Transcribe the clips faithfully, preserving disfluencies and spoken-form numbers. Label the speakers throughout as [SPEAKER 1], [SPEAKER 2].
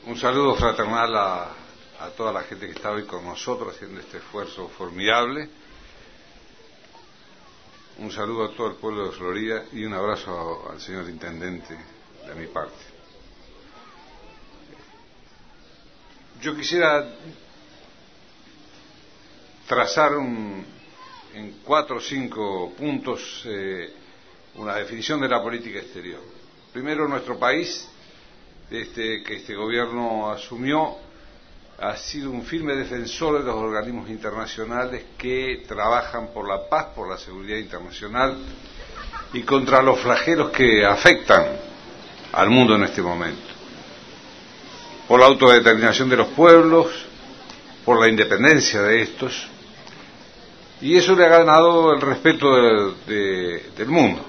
[SPEAKER 1] Un saludo fraternal a, a toda la gente que está hoy con nosotros haciendo este esfuerzo formidable. Un saludo a todo el pueblo de Florida y un abrazo al señor intendente de mi parte. Yo quisiera trazar un, en cuatro o cinco puntos eh, una definición de la política exterior. Primero, nuestro país, desde que este gobierno asumió, ha sido un firme defensor de los organismos internacionales que trabajan por la paz, por la seguridad internacional y contra los flagelos que afectan al mundo en este momento. Por la autodeterminación de los pueblos, por la independencia de estos, y eso le ha ganado el respeto de, de, del mundo.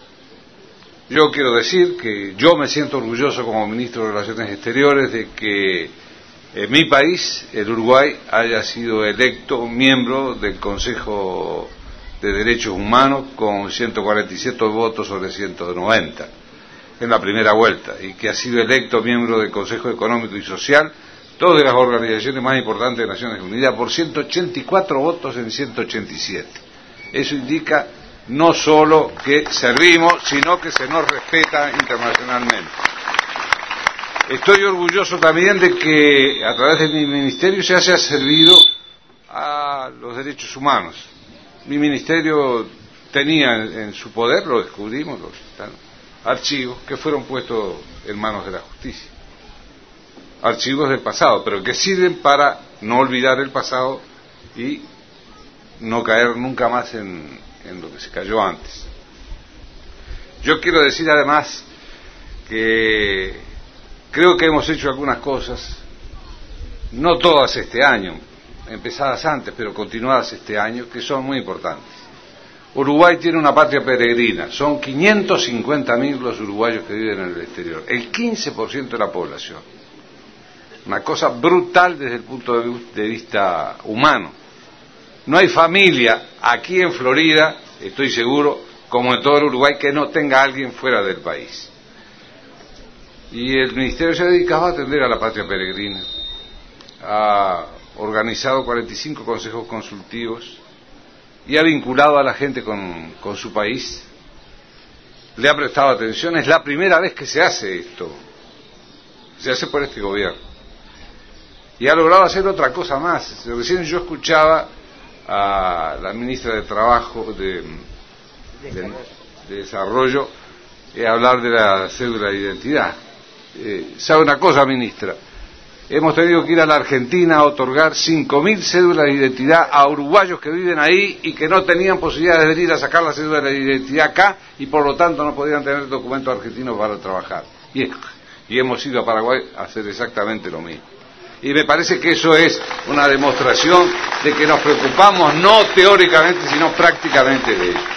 [SPEAKER 1] Yo quiero decir que yo me siento orgulloso como ministro de Relaciones Exteriores de que en mi país, el Uruguay, haya sido electo miembro del Consejo de Derechos Humanos con ciento cuarenta y siete votos sobre ciento noventa en la primera vuelta, y que ha sido electo miembro del Consejo Económico y Social, dos de las organizaciones más importantes de Naciones Unidas, por ciento ochenta y cuatro votos en ciento ochenta y siete. Eso indica no solo que servimos, sino que se nos respeta internacionalmente. Estoy orgulloso también de que a través de mi ministerio se haya servido a los derechos humanos. Mi ministerio tenía en su poder, lo descubrimos, los archivos que fueron puestos en manos de la justicia. Archivos del pasado, pero que sirven para no olvidar el pasado y no caer nunca más en, en lo que se cayó antes. Yo quiero decir además que creo que hemos hecho algunas cosas, no todas este año, empezadas antes, pero continuadas este año, que son muy importantes. Uruguay tiene una patria peregrina, son quinientos cincuenta mil los uruguayos que viven en el exterior, el quince por ciento de la población. Una cosa brutal desde el punto de vista humano. No hay familia aquí en Florida, estoy seguro, como en todo el Uruguay, que no tenga a alguien fuera del país. Y el Ministerio se ha dedicado a atender a la patria peregrina. Ha organizado cuarenta y cinco consejos consultivos y ha vinculado a la gente con, con su país. Le ha prestado atención. Es la primera vez que se hace esto. Se hace por este gobierno. Y ha logrado hacer otra cosa más. Recién yo escuchaba a la ministra de Trabajo, de, de, de Desarrollo, eh, hablar de la cédula de identidad. Eh, ¿Sabe una cosa, ministra? Hemos tenido que ir a la Argentina a otorgar cinco mil cédulas de identidad a uruguayos que viven ahí y que no tenían posibilidad de venir a sacar la cédula de identidad acá y por lo tanto no podían tener documentos argentinos para trabajar. Y, y hemos ido a Paraguay a hacer exactamente lo mismo. Y me parece que eso es una demostración de que nos preocupamos no teóricamente, sino prácticamente de ello.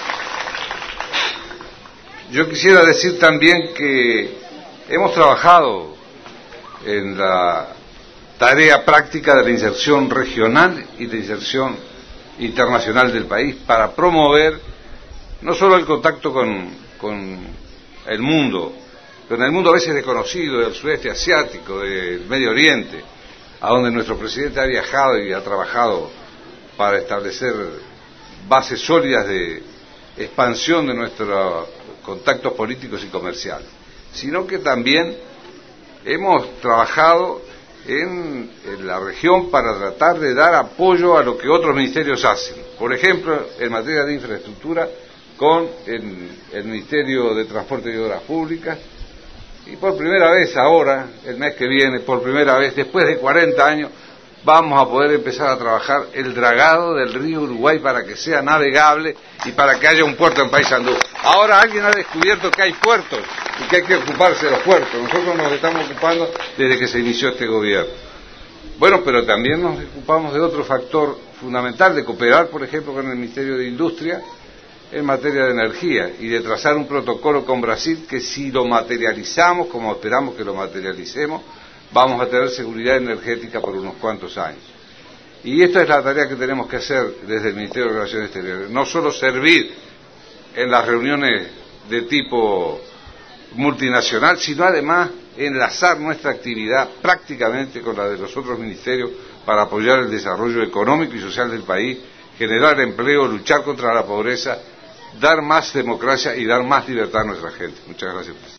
[SPEAKER 1] Yo quisiera decir también que hemos trabajado en la tarea práctica de la inserción regional y de inserción internacional del país para promover no solo el contacto con, con el mundo, pero en el mundo a veces desconocido, del sudeste asiático, del Medio Oriente, a donde nuestro presidente ha viajado y ha trabajado para establecer bases sólidas de expansión de nuestros contactos políticos y comerciales, sino que también hemos trabajado en, en la región para tratar de dar apoyo a lo que otros ministerios hacen. Por ejemplo, en materia de infraestructura, con el, el Ministerio de Transporte y Obras Públicas, y por primera vez ahora, el mes que viene, por primera vez, después de cuarenta años, vamos a poder empezar a trabajar el dragado del río Uruguay para que sea navegable y para que haya un puerto en Paysandú. Ahora alguien ha descubierto que hay puertos y que hay que ocuparse de los puertos. Nosotros nos estamos ocupando desde que se inició este gobierno. Bueno, pero también nos ocupamos de otro factor fundamental, de cooperar, por ejemplo, con el Ministerio de Industria en materia de energía y de trazar un protocolo con Brasil que si lo materializamos, como esperamos que lo materialicemos, vamos a tener seguridad energética por unos cuantos años. Y esta es la tarea que tenemos que hacer desde el Ministerio de Relaciones Exteriores, no solo servir en las reuniones de tipo multinacional, sino además enlazar nuestra actividad prácticamente con la de los otros ministerios para apoyar el desarrollo económico y social del país, generar empleo, luchar contra la pobreza, dar más democracia y dar más libertad a nuestra gente. Muchas gracias.